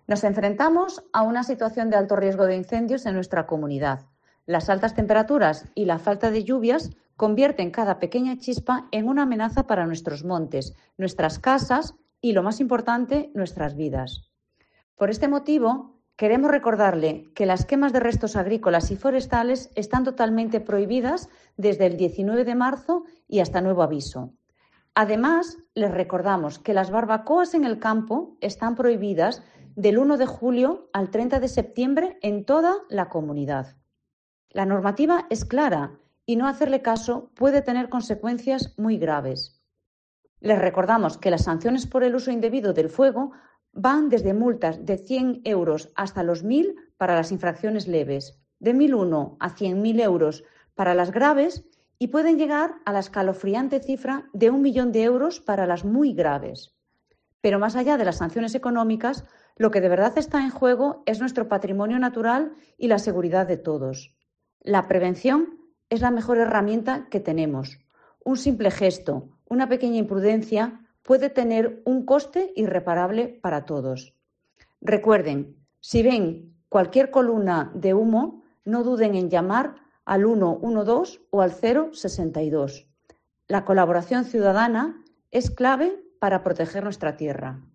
Nos enfrentamos a una situación de alto riesgo de incendios en nuestra comunidad. Las altas temperaturas y la falta de lluvias convierten cada pequeña chispa en una amenaza para nuestros montes, nuestras casas y, lo más importante, nuestras vidas. Por este motivo, queremos recordarle que las quemas de restos agrícolas y forestales están totalmente prohibidas desde el 19 de marzo y hasta nuevo aviso. Además, les recordamos que las barbacoas en el campo están prohibidas del 1 de julio al 30 de septiembre en toda la comunidad. La normativa es clara y no hacerle caso puede tener consecuencias muy graves. Les recordamos que las sanciones por el uso indebido del fuego van desde multas de 100 euros hasta los 1.000 para las infracciones leves, de 1.001 a 100.000 euros para las graves y pueden llegar a la escalofriante cifra de 1 millón de euros para las muy graves. Pero más allá de las sanciones económicas, lo que de verdad está en juego es nuestro patrimonio natural y la seguridad de todos. La prevención es la mejor herramienta que tenemos. Un simple gesto, una pequeña imprudencia puede tener un coste irreparable para todos. Recuerden, si ven cualquier columna de humo, no duden en llamar al 112 o al 062. La colaboración ciudadana es clave para proteger nuestra tierra.